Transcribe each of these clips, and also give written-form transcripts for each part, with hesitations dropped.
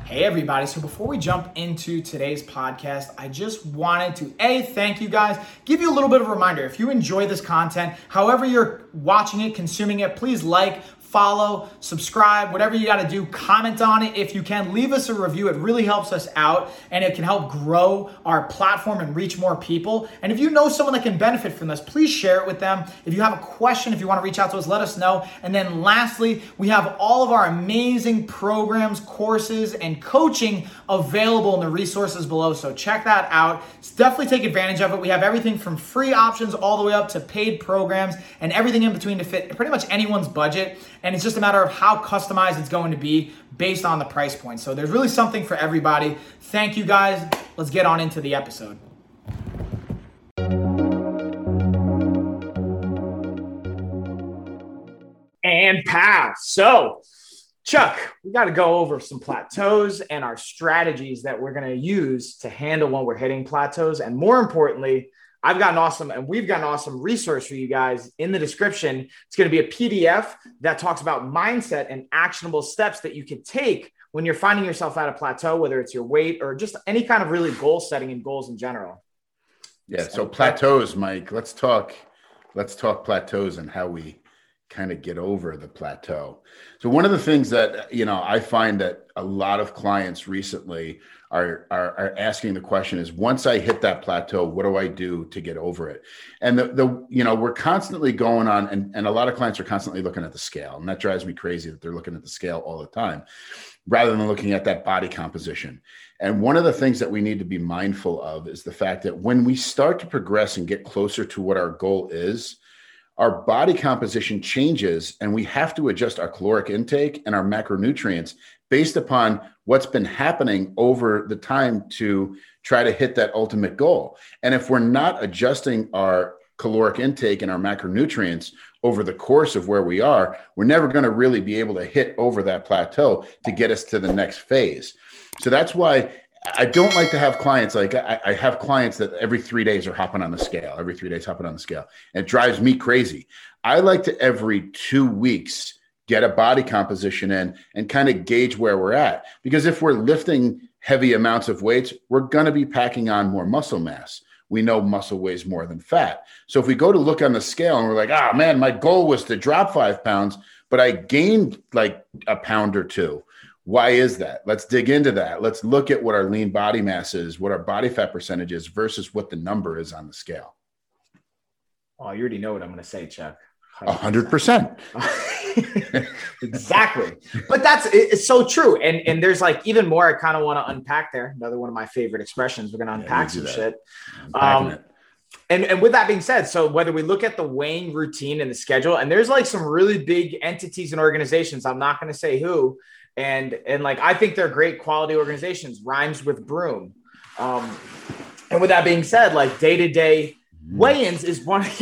Hey everybody, so before we jump into today's podcast, I just wanted to thank you guys, give you a little bit of a reminder. If you enjoy this content, however you're watching it, consuming it, please like, follow, subscribe, whatever you got to do, comment on it. If you can, leave us a review. It really helps us out and it can help grow our platform and reach more people. And if you know someone that can benefit from this, please share it with them. If you have a question, if you want to reach out to us, let us know. And then lastly, we have all of our amazing programs, courses, and coaching available in the resources below. So check that out. Definitely take advantage of it. We have everything from free options all the way up to paid programs and everything in between to fit pretty much anyone's budget. And it's just a matter of how customized it's going to be based on the price point. So there's really something for everybody. Thank you guys. Let's get on into the episode. And pass. So, Chuck, we got to go over some plateaus and our strategies that we're going to use to handle when we're hitting plateaus. And more importantly, we've got an awesome resource for you guys in the description. It's going to be a PDF that talks about mindset and actionable steps that you can take when you're finding yourself at a plateau, whether it's your weight or just any kind of really goal setting and goals in general. Yeah. So plateaus, Mike, let's talk plateaus and how we kind of get over the plateau. So one of the things that, I find that a lot of clients recently are asking the question is, once I hit that plateau, what do I do to get over it? And we're constantly going on, and a lot of clients are constantly looking at the scale, and that drives me crazy that they're looking at the scale all the time, rather than looking at that body composition. And one of the things that we need to be mindful of is the fact that when we start to progress and get closer to what our goal is, our body composition changes, and we have to adjust our caloric intake and our macronutrients based upon what's been happening over the time to try to hit that ultimate goal. And if we're not adjusting our caloric intake and our macronutrients over the course of where we are, we're never going to really be able to hit over that plateau to get us to the next phase. So that's why I don't like to have clients like I have clients that every 3 days are hopping on the scale, and it drives me crazy. I like to every 2 weeks get a body composition in and kind of gauge where we're at. Because if we're lifting heavy amounts of weights, we're going to be packing on more muscle mass. We know muscle weighs more than fat. So if we go to look on the scale and we're like, man, my goal was to drop 5 pounds, but I gained like a pound or two. Why is that? Let's dig into that. Let's look at what our lean body mass is, what our body fat percentage is versus what the number is on the scale. Oh, you already know what I'm going to say, Chuck. 100%. Exactly. But it's so true. And there's like even more I kind of want to unpack there. Another one of my favorite expressions. We're going to unpack some shit. And with that being said, so whether we look at the weighing routine and the schedule, and there's like some really big entities and organizations, I'm not going to say who, and like I think they're great quality organizations, rhymes with broom. And with that being said, like day-to-day weigh-ins is one of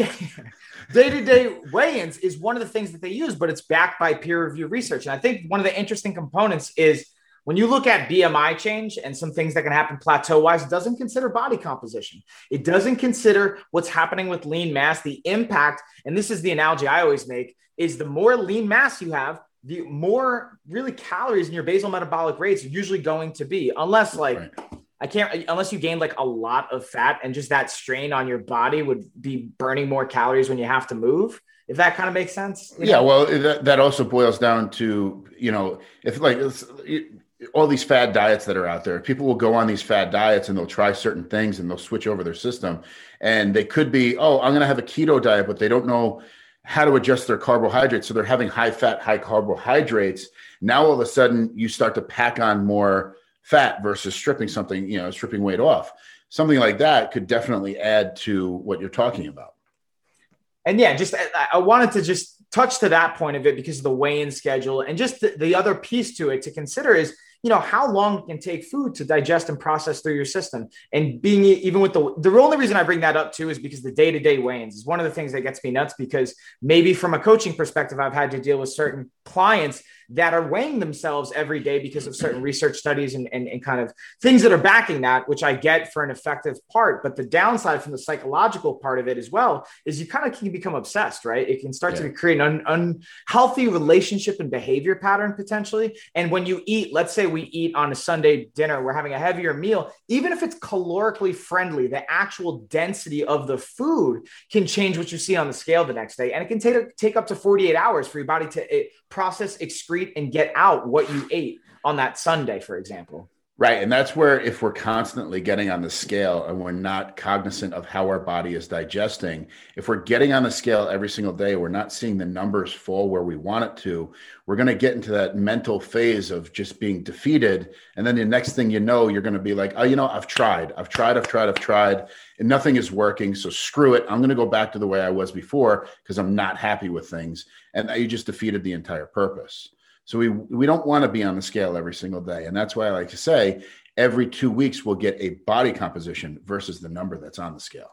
the things that they use, but it's backed by peer-reviewed research. And I think one of the interesting components is when you look at BMI change and some things that can happen plateau-wise, it doesn't consider body composition. It doesn't consider what's happening with lean mass, the impact. And this is the analogy I always make, is the more lean mass you have, the more really calories in your basal metabolic rates are usually going to be, unless you gain like a lot of fat and just that strain on your body would be burning more calories when you have to move. If that kind of makes sense. Yeah. Well, that also boils down to, if like all these fad diets that are out there, people will go on these fad diets and they'll try certain things and they'll switch over their system. And they could be, I'm going to have a keto diet, but they don't know how to adjust their carbohydrates. So they're having high fat, high carbohydrates. Now, all of a sudden you start to pack on more fat versus stripping weight off. Something like that could definitely add to what you're talking about. And yeah, I wanted to just touch to that point of it because of the weigh-in schedule, and just the other piece to it to consider is, how long it can take food to digest and process through your system. And being even with the only reason I bring that up too is because the day-to-day weigh-ins is one of the things that gets me nuts, because maybe from a coaching perspective, I've had to deal with certain clients that are weighing themselves every day because of certain research studies and kind of things that are backing that, which I get for an effective part. But the downside from the psychological part of it as well is you kind of can become obsessed, right? It can start to create an unhealthy relationship and behavior pattern potentially. And when you eat, let's say we eat on a Sunday dinner, we're having a heavier meal, even if it's calorically friendly, the actual density of the food can change what you see on the scale the next day. And it can take up to 48 hours for your body to process, excrete, and get out what you ate on that Sunday, for example. Right. And that's where if we're constantly getting on the scale and we're not cognizant of how our body is digesting, if we're getting on the scale every single day, we're not seeing the numbers fall where we want it to, we're going to get into that mental phase of just being defeated. And then the next thing you know, you're going to be like, oh, I've tried, and nothing is working. So screw it. I'm going to go back to the way I was before because I'm not happy with things. And you just defeated the entire purpose. So we don't want to be on the scale every single day. And that's why I like to say every 2 weeks we'll get a body composition versus the number that's on the scale.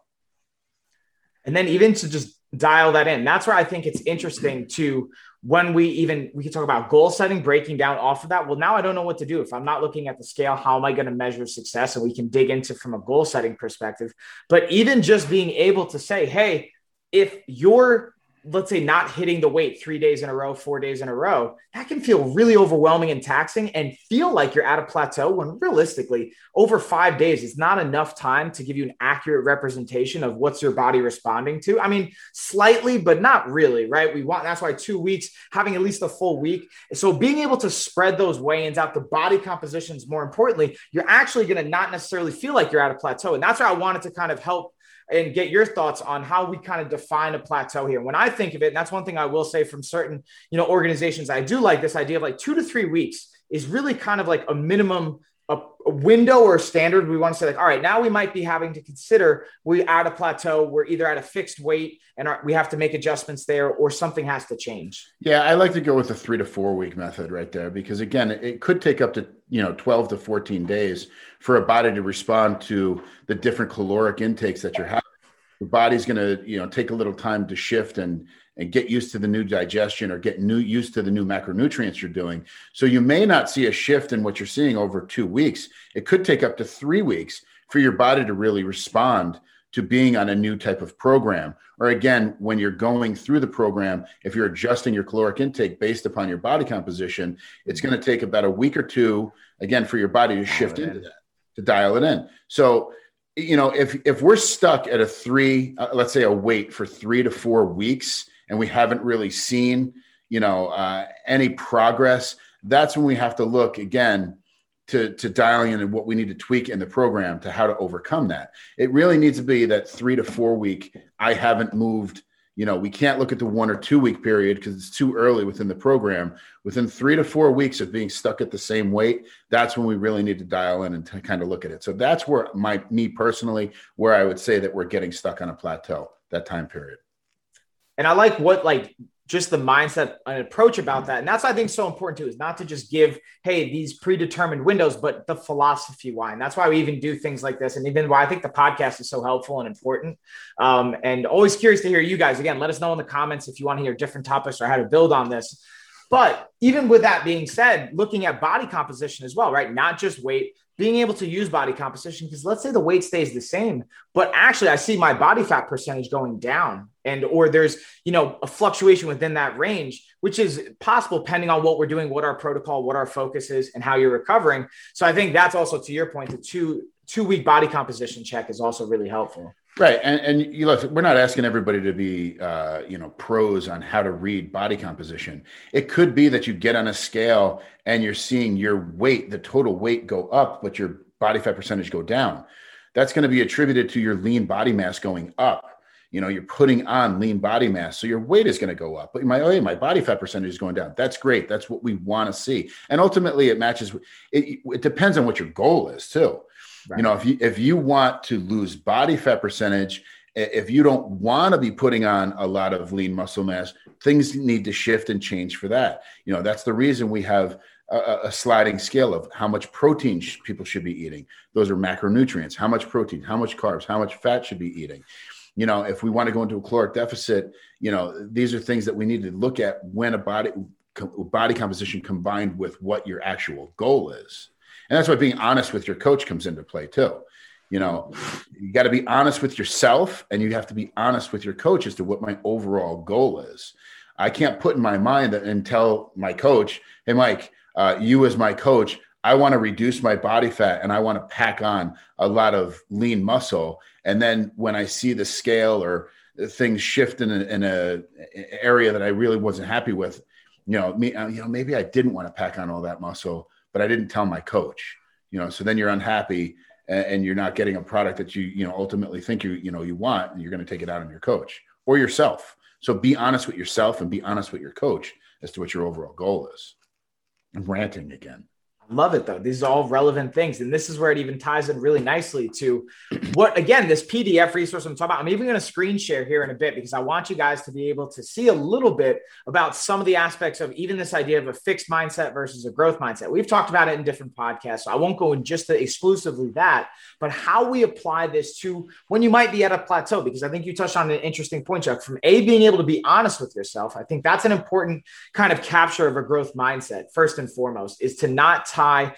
And then even to just dial that in, that's where I think it's interesting to when we can talk about goal setting, breaking down off of that. Well, now I don't know what to do. If I'm not looking at the scale, how am I going to measure success? And we can dig into from a goal setting perspective. But even just being able to say, hey, if you're, let's say, not hitting the weight 3 days in a row, 4 days in a row, that can feel really overwhelming and taxing and feel like you're at a plateau when realistically over 5 days is not enough time to give you an accurate representation of what's your body responding to. I mean, slightly, but not really, right? That's why 2 weeks, having at least a full week. So being able to spread those weigh-ins out, the body compositions, more importantly, you're actually going to not necessarily feel like you're at a plateau. And that's why I wanted to kind of help and get your thoughts on how we kind of define a plateau here. When I think of it, and that's one thing I will say from certain, organizations, I do like this idea of like 2 to 3 weeks is really kind of like a minimum, a window or a standard. We want to say like, all right, now we might be having to consider we're at a plateau. We're either at a fixed weight and we have to make adjustments there or something has to change. Yeah. I like to go with the 3 to 4 week method right there, because again, it could take up to, 12 to 14 days for a body to respond to the different caloric intakes that you're having. Your body's going to, take a little time to shift and get used to the new digestion or get used to the new macronutrients you're doing. So you may not see a shift in what you're seeing over 2 weeks. It could take up to 3 weeks for your body to really respond to being on a new type of program. Or again, when you're going through the program, if you're adjusting your caloric intake based upon your body composition, it's going to take about a week or two, again, for your body to shift into that, to dial it in. So, if we're stuck at let's say a weight for 3 to 4 weeks, and we haven't really seen, any progress, that's when we have to look again to dialing in what we need to tweak in the program to how to overcome that. It really needs to be that 3 to 4 week. I haven't moved. We can't look at the 1 or 2 week period because it's too early within the program. Within 3 to 4 weeks of being stuck at the same weight, that's when we really need to dial in and to kind of look at it. So that's where me personally, where I would say that we're getting stuck on a plateau, that time period. And I like just the mindset and approach about that. And that's, I think, so important too, is not to just give, hey, these predetermined windows, but the philosophy why. And that's why we even do things like this. And even why I think the podcast is so helpful and important. And always curious to hear you guys. Again, let us know in the comments if you want to hear different topics or how to build on this. But even with that being said, looking at body composition as well, right? Not just weight, being able to use body composition, because let's say the weight stays the same, but actually I see my body fat percentage going down or there's, a fluctuation within that range, which is possible depending on what we're doing, what our protocol, what our focus is, and how you're recovering. So I think that's also, to your point, the two week body composition check is also really helpful. Right. And you look, we're not asking everybody to be, pros on how to read body composition. It could be that you get on a scale and you're seeing your weight, the total weight go up, but your body fat percentage go down. That's going to be attributed to your lean body mass going up. You're putting on lean body mass. So your weight is going to go up, but my body fat percentage is going down. That's great. That's what we want to see. And ultimately it matches. It depends on what your goal is too. Right. If you want to lose body fat percentage, if you don't want to be putting on a lot of lean muscle mass, things need to shift and change for that. That's the reason we have a sliding scale of how much protein people should be eating. Those are macronutrients. How much protein, how much carbs, how much fat should be eating. If we want to go into a caloric deficit, these are things that we need to look at when a body body composition combined with what your actual goal is. And that's why being honest with your coach comes into play too. You know, you got to be honest with yourself, and you have to be honest with your coach as to what my overall goal is. I can't put in my mind and tell my coach, hey, Mike, you as my coach, I want to reduce my body fat and I want to pack on a lot of lean muscle. And then when I see the scale or things shift in a area that I really wasn't happy with, maybe I didn't want to pack on all that muscle, but I didn't tell my coach, so then you're unhappy and you're not getting a product that you ultimately think you want, and you're going to take it out on your coach or yourself. So be honest with yourself and be honest with your coach as to what your overall goal is. I'm ranting again. Love it though. These are all relevant things. And this is where it even ties in really nicely to what, again, this PDF resource I'm talking about. I'm even going to screen share here in a bit because I want you guys to be able to see a little bit about some of the aspects of even this idea of a fixed mindset versus a growth mindset. We've talked about it in different podcasts, so I won't go in just exclusively that, but how we apply this to when you might be at a plateau, because I think you touched on an interesting point, Chuck, from being able to be honest with yourself. I think that's an important kind of capture of a growth mindset. First and foremost is to not tie,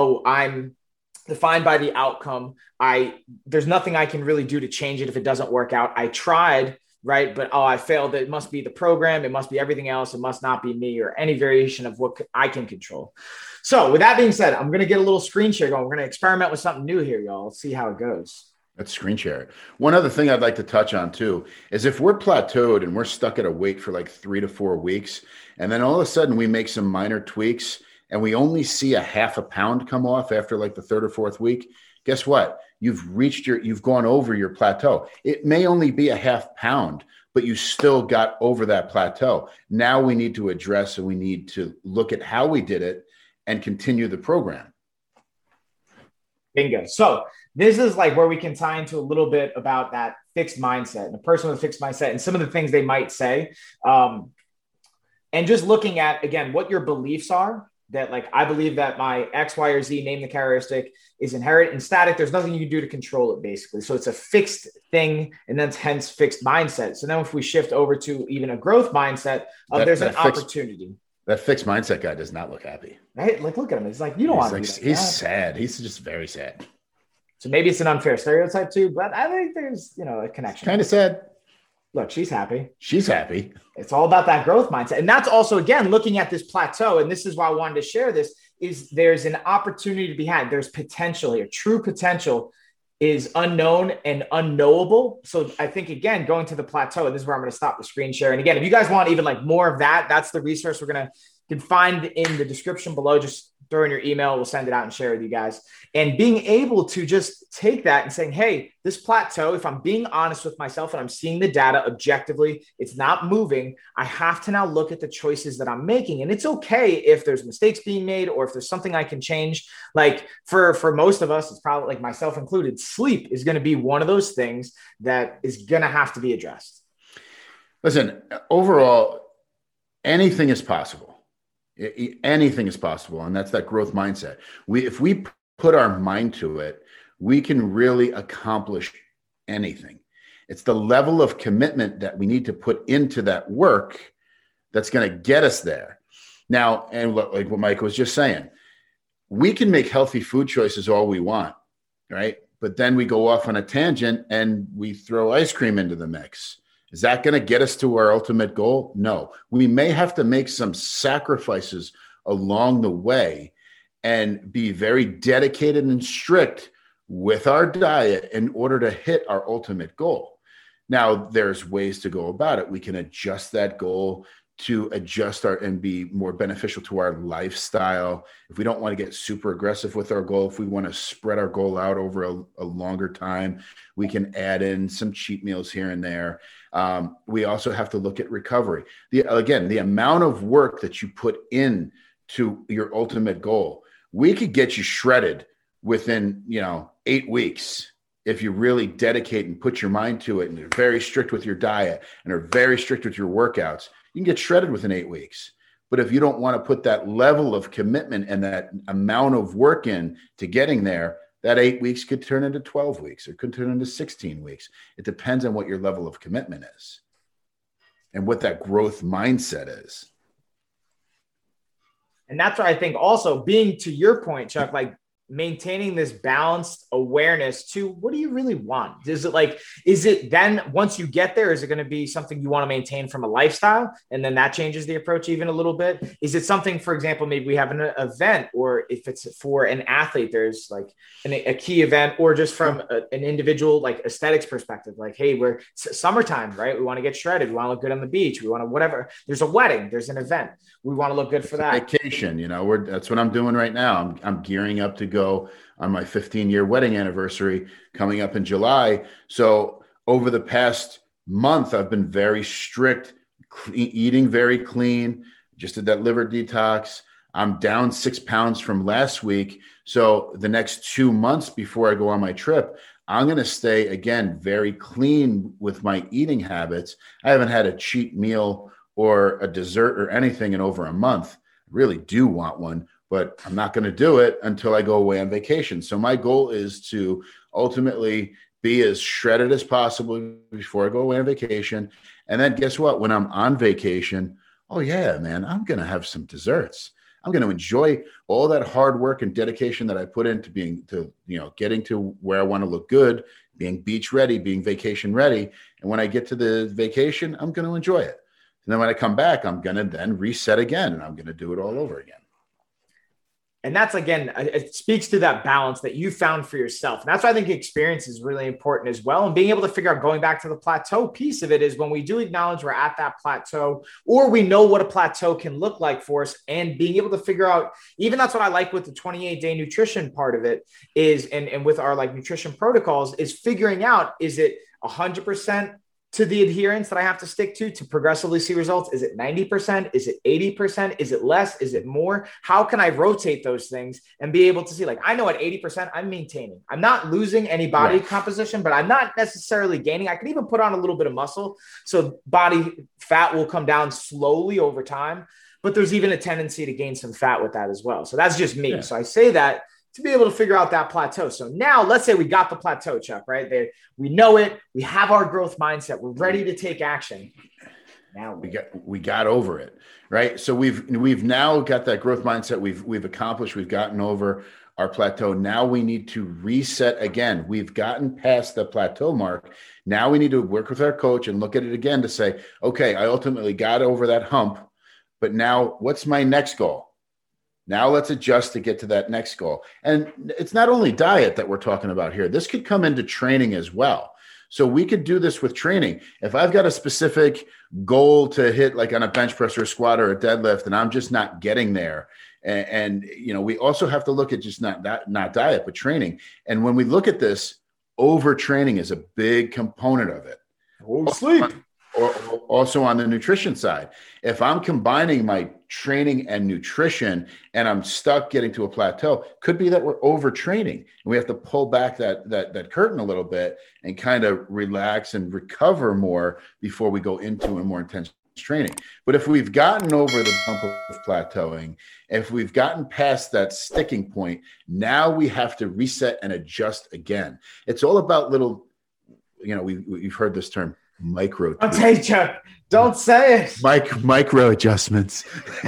I'm defined by the outcome. There's nothing I can really do to change it if it doesn't work out. I tried, right? But, I failed. It must be the program. It must be everything else. It must not be me or any variation of what I can control. So with that being said, I'm going to get a little screen share going. We're going to experiment with something new here, y'all. Let's see how it goes. Let's screen share it. One other thing I'd like to touch on too is if we're plateaued and we're stuck at a weight for like 3 to 4 weeks, and then all of a sudden we make some minor tweaks and we only see a half a pound come off after like the 3rd or 4th week, guess what? You've gone over your plateau. It may only be a half pound, but you still got over that plateau. Now we need to address and we need to look at how we did it and continue the program. Bingo. So this is like where we can tie into a little bit about that fixed mindset and a person with a fixed mindset and some of the things they might say. And just looking at, again, what your beliefs are. That like, I believe that my X, Y, or Z, name the characteristic, is inherent and static. There's nothing you can do to control it, basically. So it's a fixed thing, and that's hence fixed mindset. So now if we shift over to even a growth mindset, there's an opportunity. That fixed mindset guy does not look happy. Right? Like, look at him. It's like, you don't want to be like he's sad. He's just very sad. So maybe it's an unfair stereotype too, but I think there's, a connection. Kind of sad. Look, she's happy. She's happy. It's all about that growth mindset. And that's also, again, looking at this plateau. And this is why I wanted to share this, is there's an opportunity to be had. There's potential here. True potential is unknown and unknowable. So I think, again, going to the plateau, and this is where I'm going to stop the screen share. And again, if you guys want even like more of that, that's the resource you can find in the description below. Just throw in your email. We'll send it out and share with you guys. And being able to just take that and saying, hey, this plateau, if I'm being honest with myself and I'm seeing the data objectively, it's not moving. I have to now look at the choices that I'm making. And it's okay if there's mistakes being made or if there's something I can change. Like for most of us, it's probably like myself included, sleep is going to be one of those things that is going to have to be addressed. Listen, overall, anything is possible. Anything is possible. And that's that growth mindset. If we put our mind to it, we can really accomplish anything. It's the level of commitment that we need to put into that work that's going to get us there. Now, and like what Mike was just saying, we can make healthy food choices all we want, right? But then we go off on a tangent and we throw ice cream into the mix. Is that going to get us to our ultimate goal? No. We may have to make some sacrifices along the way and be very dedicated and strict with our diet in order to hit our ultimate goal. Now, there's ways to go about it. We can adjust that goal to adjust and be more beneficial to our lifestyle. If we don't want to get super aggressive with our goal, if we want to spread our goal out over a longer time, we can add in some cheat meals here and there. We also have to look at recovery. The amount of work that you put in to your ultimate goal, we could get you shredded within, 8 weeks. If you really dedicate and put your mind to it and are very strict with your diet and are very strict with your workouts, you can get shredded within 8 weeks. But if you don't want to put that level of commitment and that amount of work in to getting there, that 8 weeks could turn into 12 weeks or could turn into 16 weeks. It depends on what your level of commitment is and what that growth mindset is. And that's why I think also being, to your point, Chuck, like maintaining this balanced awareness to what do you really want? Is it then once you get there, is it going to be something you want to maintain from a lifestyle? And then that changes the approach even a little bit. Is it something, for example, maybe we have an event, or if it's for an athlete, there's like a key event, or just from an individual, like aesthetics perspective, like, hey, we're summertime, right? We want to get shredded. We want to look good on the beach. We want to, whatever. There's a wedding, there's an event. We want to look good for that. Vacation, that's what I'm doing right now. I'm gearing up to go on my 15-year wedding anniversary coming up in July. So over the past month, I've been very strict, eating very clean, just did that liver detox. I'm down 6 pounds from last week. So the next 2 months before I go on my trip, I'm going to stay, again, very clean with my eating habits. I haven't had a cheat meal or a dessert or anything in over a month. I really do want one, but I'm not going to do it until I go away on vacation. So my goal is to ultimately be as shredded as possible before I go away on vacation. And then guess what? When I'm on vacation, oh yeah, man, I'm going to have some desserts. I'm going to enjoy all that hard work and dedication that I put into getting to where I want to look good, being beach ready, being vacation ready. And when I get to the vacation, I'm going to enjoy it. And then when I come back, I'm going to then reset again, and I'm going to do it all over again. And that's, again, it speaks to that balance that you found for yourself. And that's why I think experience is really important as well. And being able to figure out, going back to the plateau piece of it, is when we do acknowledge we're at that plateau, or we know what a plateau can look like for us, and being able to figure out, even that's what I like with the 28-day nutrition part of it is, and with our like nutrition protocols, is figuring out, is it 100% to the adherence that I have to stick to progressively see results? Is it 90%? Is it 80%? Is it less? Is it more? How can I rotate those things and be able to see, like, I know at 80%, I'm maintaining. I'm not losing any body composition, but I'm not necessarily gaining. I can even put on a little bit of muscle. So body fat will come down slowly over time, but there's even a tendency to gain some fat with that as well. So that's just me. Yeah. So I say that to be able to figure out that plateau. So now let's say we got the plateau, Chuck, right there. We know it. We have our growth mindset. We're ready to take action. Now we got over it, right? So we've now got that growth mindset. We've accomplished, we've gotten over our plateau. Now we need to reset again. We've gotten past the plateau mark. Now we need to work with our coach and look at it again to say, okay, I ultimately got over that hump, but now what's my next goal? Now let's adjust to get to that next goal. And it's not only diet that we're talking about here. This could come into training as well. So we could do this with training. If I've got a specific goal to hit, like on a bench press or a squat or a deadlift, and I'm just not getting there. And we also have to look at just not diet, but training. And when we look at this, overtraining is a big component of it. Sleep. Or also on the nutrition side. If I'm combining my training and nutrition and I'm stuck getting to a plateau, could be that we're overtraining and we have to pull back that curtain a little bit and kind of relax and recover more before we go into a more intense training. But if we've gotten over the bump of plateauing, if we've gotten past that sticking point, now we have to reset and adjust again. It's all about little, we've heard this term, micro. Don't say, Chuck. Don't say it. Micro adjustments.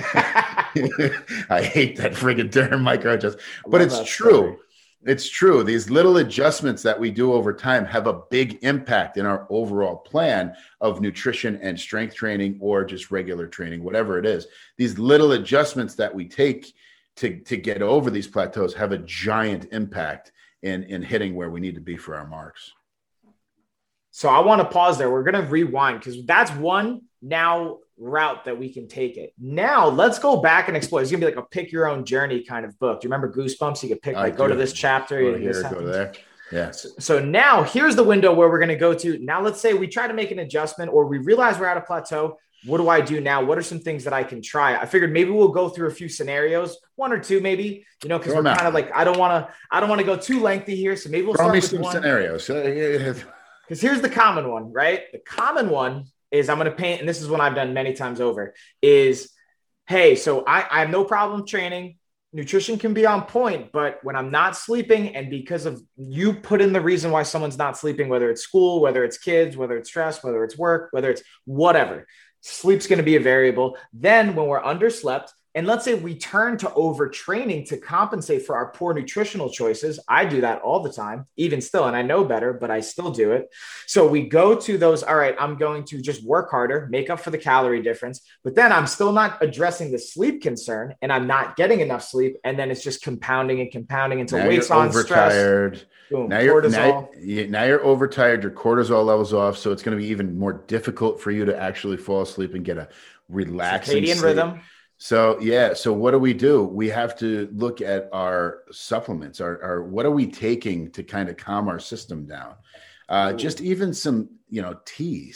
I hate that friggin' term, micro adjustments. But it's true. Story. It's true. These little adjustments that we do over time have a big impact in our overall plan of nutrition and strength training, or just regular training, whatever it is. These little adjustments that we take to get over these plateaus have a giant impact in hitting where we need to be for our marks. So I want to pause there. We're going to rewind because that's one now route that we can take it. Now let's go back and explore. It's going to be like a pick your own journey kind of book. Do you remember Goosebumps? You could pick, go to this chapter. Go here, go there. Yeah. So now here's the window where we're going to go to. Now let's say we try to make an adjustment, or we realize we're at a plateau. What do I do now? What are some things that I can try? I figured maybe we'll go through a few scenarios, one or two, maybe, because we're kind of like, I don't want to go too lengthy here. So maybe we'll start with some one. Scenarios. Because here's the common one, right? The common one is, I'm going to paint, and this is what I've done many times over, is, hey, so I have no problem training. Nutrition can be on point, but when I'm not sleeping, and because of you put in the reason why someone's not sleeping, whether it's school, whether it's kids, whether it's stress, whether it's work, whether it's whatever, sleep's going to be a variable. Then when we're underslept, And let's say we turn to overtraining to compensate for our poor nutritional choices. I do that all the time, even still, and I know better, but I still do it. So we go to those, all right, I'm going to just work harder, make up for the calorie difference, but then I'm still not addressing the sleep concern and I'm not getting enough sleep. And then it's just compounding until weight's on, stress. Boom, now you're overtired, your cortisol levels off. So it's going to be even more difficult for you to actually fall asleep and get a relaxing circadian rhythm. So, yeah. So what do? We have to look at our supplements, our what are we taking to kind of calm our system down? Just even some, tea,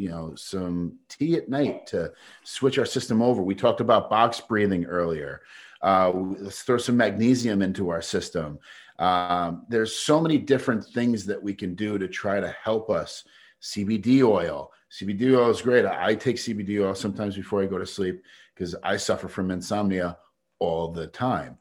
some tea at night to switch our system over. We talked about box breathing earlier. Let's throw some magnesium into our system. There's so many different things that we can do to try to help us. CBD oil is great. I take CBD oil sometimes before I go to sleep because I suffer from insomnia all the time.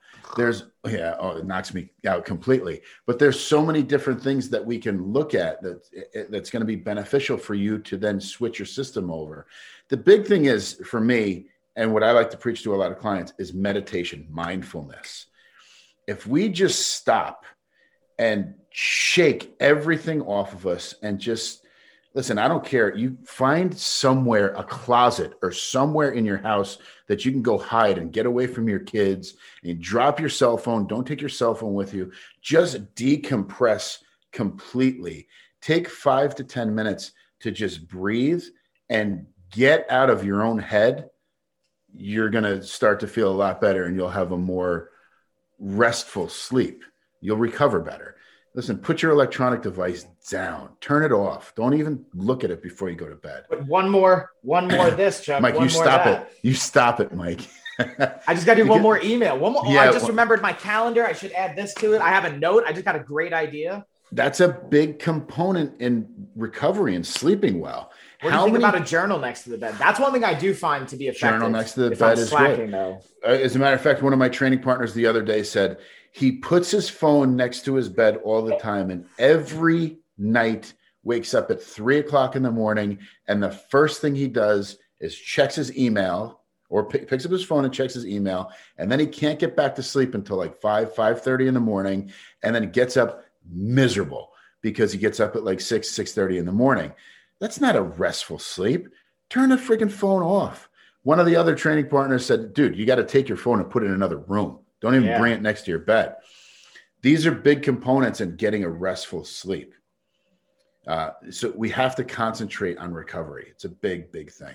It knocks me out completely. But there's so many different things that we can look at that's going to be beneficial for you to then switch your system over. The big thing is for me, and what I like to preach to a lot of clients, is meditation, mindfulness. If we just stop and shake everything off of us and just listen, I don't care. You find somewhere, a closet or somewhere in your house that you can go hide and get away from your kids and you drop your cell phone. Don't take your cell phone with you. Just decompress completely. Take 5 to 10 minutes to just breathe and get out of your own head. You're going to start to feel a lot better and you'll have a more restful sleep. You'll recover better. Listen, put your electronic device down. Turn it off. Don't even look at it before you go to bed. But one more this, Chuck. Mike, you stop it. You stop it, Mike. I just got to do one more email. I just remembered my calendar. I should add this to it. I have a note. I just got a great idea. That's a big component in recovery and sleeping well. What do you think about a journal next to the bed? That's one thing I do find to be effective. Journal next to the bed is good. As a matter of fact, one of my training partners the other day said he puts his phone next to his bed all the time, and every night wakes up at 3:00 in the morning, and the first thing he does is checks his email or picks up his phone and checks his email, and then he can't get back to sleep until like 5:30 in the morning, and then gets up miserable because he gets up at like 6:30 in the morning. That's not a restful sleep. Turn the freaking phone off. One of the other training partners said, dude, you got to take your phone and put it in another room. Don't even bring it next to your bed. These are big components in getting a restful sleep. So we have to concentrate on recovery. It's a big, big thing.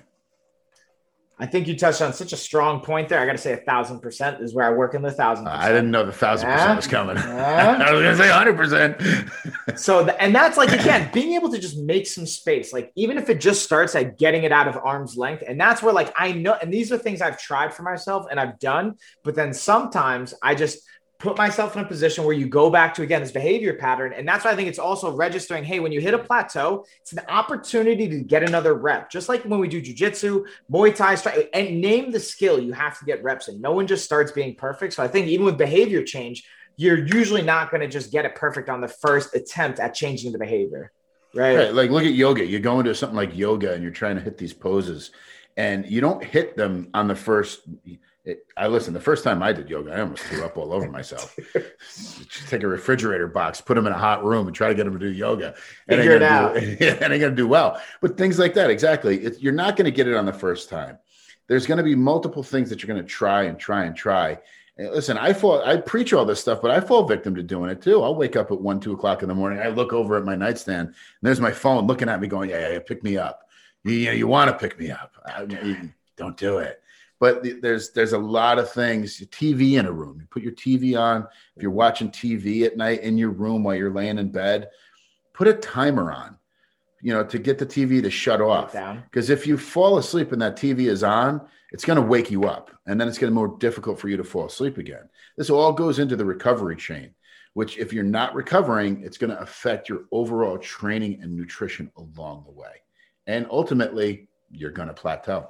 I think you touched on such a strong point there. I got to say 1,000% is where I work in the 1,000%. I didn't know the 1,000% was coming. I was going to say 100%. So, and that's like, again, being able to just make some space, like even if it just starts at getting it out of arm's length. And that's where like, I know, and these are things I've tried for myself and I've done, but then sometimes I just put myself in a position where you go back to, again, this behavior pattern. And that's why I think it's also registering, hey, when you hit a plateau, it's an opportunity to get another rep. Just like when we do jujitsu, Muay Thai, and name the skill you have to get reps in. No one just starts being perfect. So I think even with behavior change, you're usually not going to just get it perfect on the first attempt at changing the behavior. Right. Like look at yoga. You go into something like yoga and you're trying to hit these poses and you don't hit them on the first. The first time I did yoga, I almost threw up all over myself. Just take a refrigerator box, put them in a hot room and try to get them to do yoga. And Figure it out. And they're going to do well. But things like that, exactly. You're not going to get it on the first time. There's going to be multiple things that you're going to try. And listen, I preach all this stuff, but I fall victim to doing it too. I'll wake up at 1, 2 o'clock in the morning. I look over at my nightstand and there's my phone looking at me going, yeah, pick me up. You want to pick me up. Don't do it. But there's a lot of things. TV in a room. You put your TV on. If you're watching TV at night in your room while you're laying in bed, put a timer on, to get the TV to shut off. Because if you fall asleep and that TV is on, it's going to wake you up. And then it's going to be more difficult for you to fall asleep again. This all goes into the recovery chain, which if you're not recovering, it's going to affect your overall training and nutrition along the way. And ultimately, you're going to plateau.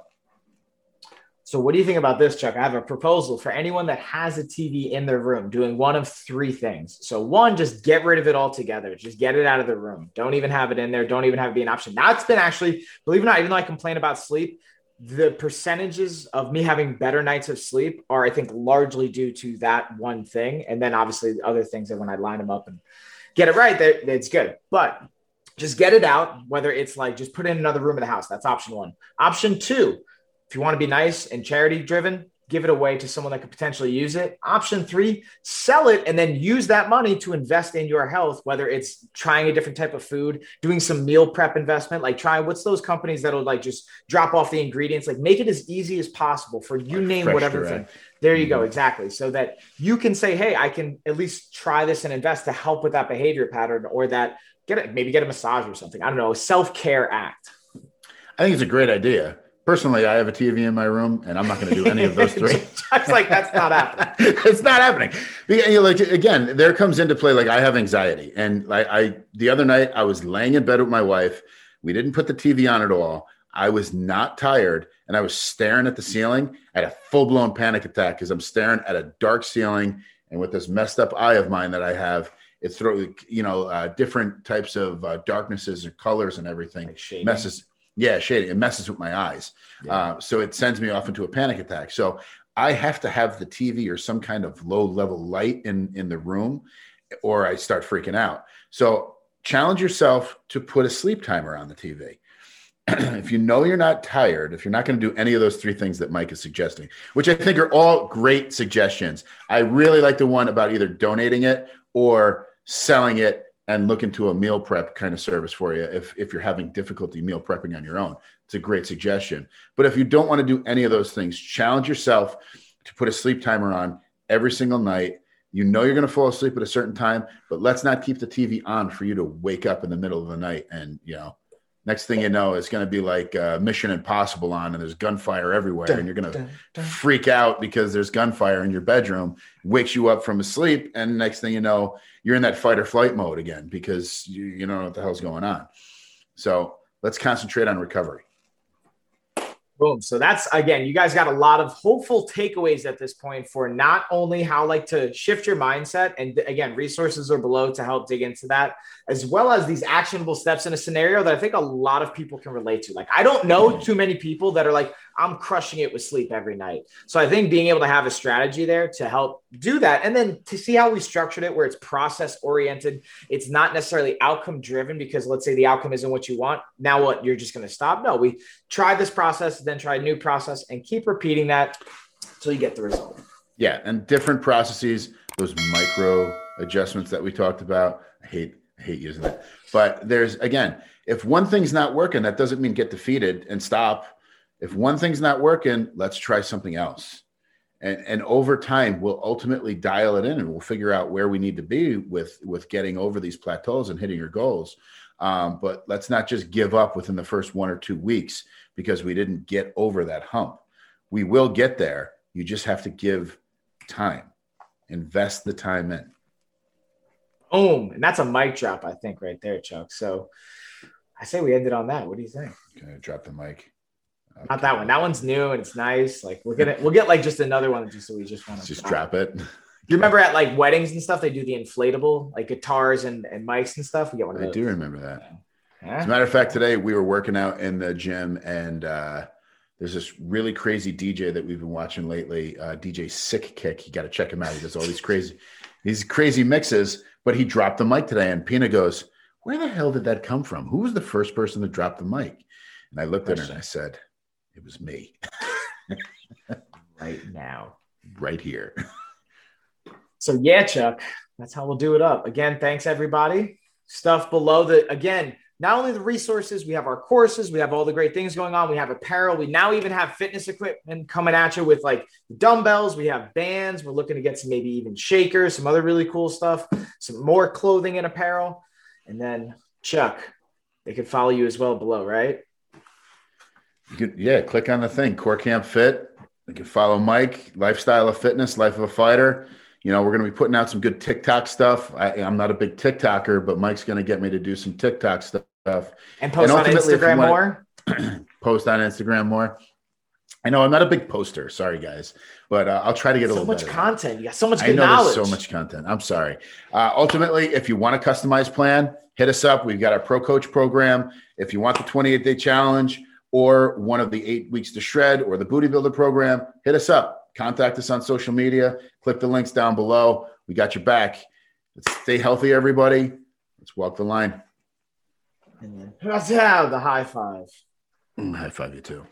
So what do you think about this, Chuck? I have a proposal for anyone that has a TV in their room doing one of 3 things. So one, just get rid of it altogether. Just get it out of the room. Don't even have it in there. Don't even have it be an option. Now it's been actually, believe it or not, even though I complain about sleep, the percentages of me having better nights of sleep are, I think, largely due to that one thing. And then obviously the other things that when I line them up and get it right, it's good. But just get it out, whether it's like just put it in another room of the house. That's option one. Option two, if you want to be nice and charity driven, give it away to someone that could potentially use it. Option three, sell it and then use that money to invest in your health, whether it's trying a different type of food, doing some meal prep investment, like what's those companies that'll like just drop off the ingredients, like make it as easy as possible for you name whatever thing. There you go. Exactly. So that you can say, hey, I can at least try this and invest to help with that behavior pattern, or that maybe get a massage or something. I don't know, a self-care act. I think it's a great idea. Personally, I have a TV in my room, and I'm not going to do any of those three. It's like, that's not happening. It's not happening. Like, again, there comes into play, like I have anxiety. And the other night, I was laying in bed with my wife. We didn't put the TV on at all. I was not tired, and I was staring at the ceiling. I had a full-blown panic attack because I'm staring at a dark ceiling, and with this messed up eye of mine that I have, it's different types of darknesses and colors and everything. Like shading. Shading. It messes with my eyes. Yeah. So it sends me off into a panic attack. So I have to have the TV or some kind of low level light in the room, or I start freaking out. So challenge yourself to put a sleep timer on the TV. If you know you're not tired, if you're not going to do any of those three things that Mike is suggesting, which I think are all great suggestions. I really like the one about either donating it or selling it and look into a meal prep kind of service for you if you're having difficulty meal prepping on your own. It's a great suggestion. But if you don't want to do any of those things, challenge yourself to put a sleep timer on every single night. You know you're going to fall asleep at a certain time, but let's not keep the TV on for you to wake up in the middle of the night and, next thing you know, it's going to be like Mission Impossible on, and there's gunfire everywhere, and you're going to freak out because there's gunfire in your bedroom, wakes you up from a sleep, and next thing you know, you're in that fight or flight mode again because you don't know what the hell's going on. So let's concentrate on recovery. Boom. So that's, again, you guys got a lot of hopeful takeaways at this point for not only how to shift your mindset, and again, resources are below to help dig into that, as well as these actionable steps in a scenario that I think a lot of people can relate to. Like, I don't know too many people that are like, I'm crushing it with sleep every night. So I think being able to have a strategy there to help do that, and then to see how we structured it where it's process oriented, it's not necessarily outcome driven, because let's say the outcome isn't what you want. Now what, you're just going to stop? No, we try this process, then try a new process, and keep repeating that until you get the result. Yeah. And different processes, those micro adjustments that we talked about. I hate using it, but there's, again, if one thing's not working, that doesn't mean get defeated and stop. If one thing's not working, let's try something else. And over time, we'll ultimately dial it in, and we'll figure out where we need to be with getting over these plateaus and hitting your goals. But let's not just give up within the first 1 or 2 weeks because we didn't get over that hump. We will get there. You just have to give time, invest the time in. Boom. And that's a mic drop, I think, right there, Chuck. So I say we ended on that. What do you think? Okay, drop the mic. Okay. Not that one. That one's new and it's nice. Like we'll get like just another one just so we just want to just drop it. You remember at like weddings and stuff, they do the inflatable like guitars and mics and stuff. We get one of those. I do remember that. Yeah. As a matter of fact, today we were working out in the gym, and there's this really crazy DJ that we've been watching lately, DJ Sick Kick. You got to check him out. He does all these crazy mixes, but he dropped the mic today, and Pina goes, "Where the hell did that come from? Who was the first person to drop the mic?" And I looked at her and I said, "It was me." Right now. Right here. So yeah, Chuck, that's how we'll do it up. Again, thanks everybody. Stuff below again, not only the resources, we have our courses, we have all the great things going on. We have apparel. We now even have fitness equipment coming at you with like dumbbells. We have bands. We're looking to get some, maybe even shakers, some other really cool stuff, some more clothing and apparel. And then Chuck, they can follow you as well below, right? You could, click on the thing, Core Camp Fit. You can follow Mike, Lifestyle of Fitness, Life of a Fighter. We're going to be putting out some good TikTok stuff. I'm not a big TikToker, but Mike's going to get me to do some TikTok stuff. And post on Instagram more? Post on Instagram more. I know I'm not a big poster. Sorry, guys. But I'll try to get a little better. So much content. You got so much good knowledge. There's so much content. I'm sorry. Ultimately, if you want a customized plan, hit us up. We've got our Pro Coach program. If you want the 28-day challenge, or one of the 8 weeks to shred or the booty builder program, hit us up. Contact us on social media. Click the links down below. We got your back. Let's stay healthy, everybody. Let's walk the line. Let's have the high five. High five you too.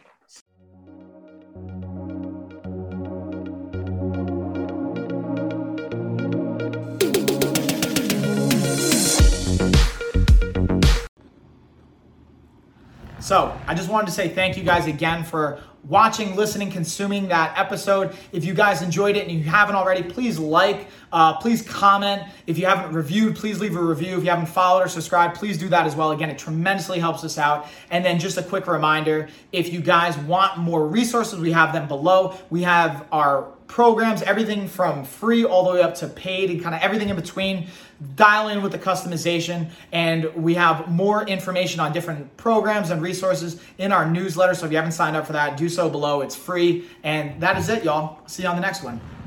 So I just wanted to say thank you guys again for watching, listening, consuming that episode. If you guys enjoyed it and you haven't already, please please comment. If you haven't reviewed, please leave a review. If you haven't followed or subscribed, please do that as well. Again, it tremendously helps us out. And then just a quick reminder, if you guys want more resources, we have them below. We have our programs, everything from free all the way up to paid and kind of everything in between. Dial in with the customization, and we have more information on different programs and resources in our newsletter. So if you haven't signed up for that, do so below. It's free. And that is it, y'all. See you on the next one.